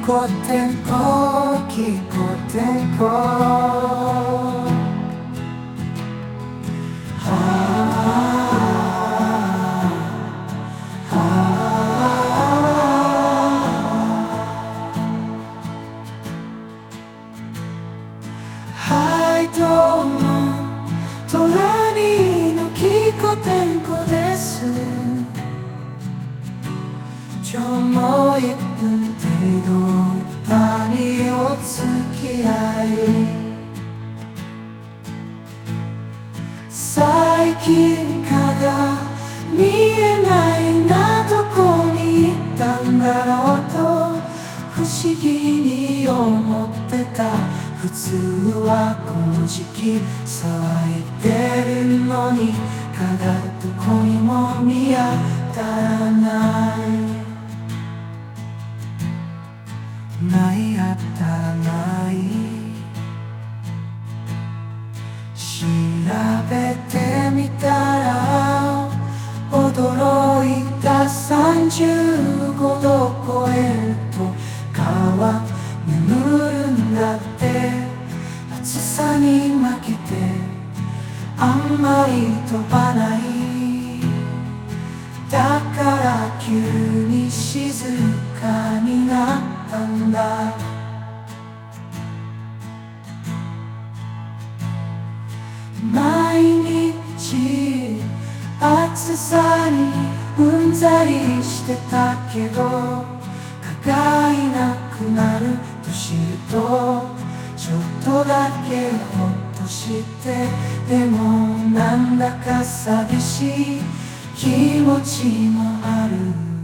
こてんこ聞こてんこはいどうもトラニーのキコテンコです。ちょも1分程度何お付き合い最近から見えないなどこに行ったんだろうと不思議に思ってた。普通はこの時期騒いでるのにただどこにも見当たらない。ないあったらない調べてみたら驚いた。35度超えると蚊は眠るんだって。暑さに負けてあんまり飛ばない。だから急に静かになったんだ。毎日暑さにうんざりしてたけど蚊がいなくなると知るとちょっとだけほっとして、でもなんだか寂しい気持ちもある。